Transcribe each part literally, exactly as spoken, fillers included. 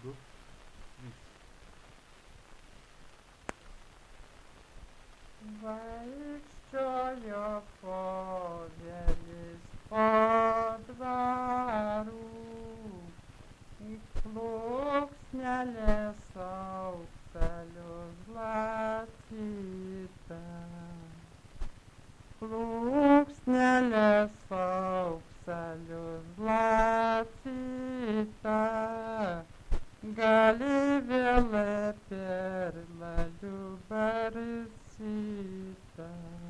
du, trys. Vaikščiojo povelis po dvarų, plunksnelės aukselius glastyta. Plunksnelės aukselius glastyta, gali vėl per lalių barstyta.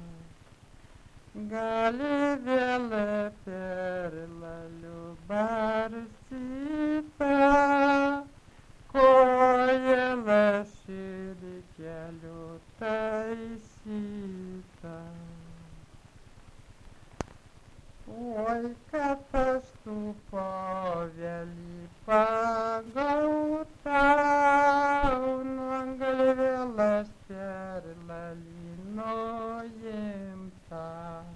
Gali vėl per lalių barstyta, kojelas šilkeliu taisyta. Oi, kad aš tų povelį pagautau, nuo galvėlas per lalino imta.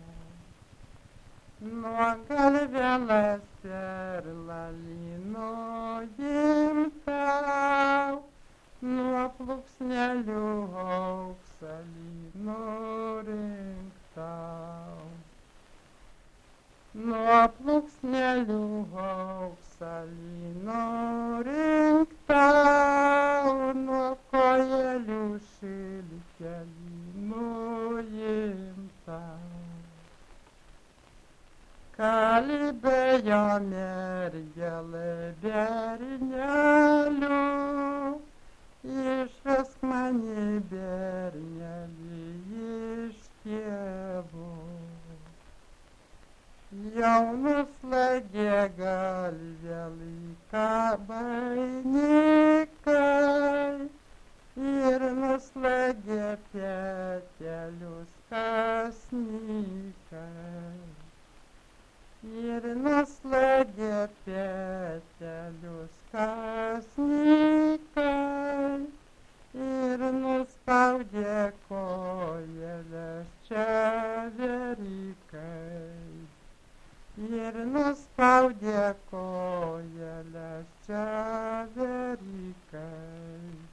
Nuo galvėlas per lalino imta, nuo plunksnelių auksalynų rinktau. Nuo plunksnelių auksalynų rinktau, nuo kojelių šilkelynų imtau. Kalbėjo mergelė bernelių, išvesk mane bernelį iš tėvų. Jau nuslėgė galvelį kabainikai ir nuslėgė petelius kasnikai. Ir nuslėgė petelius kasnikai ir nuspaudė kojeles čeverikai. Ir nuspaudė kojeles čeverikai.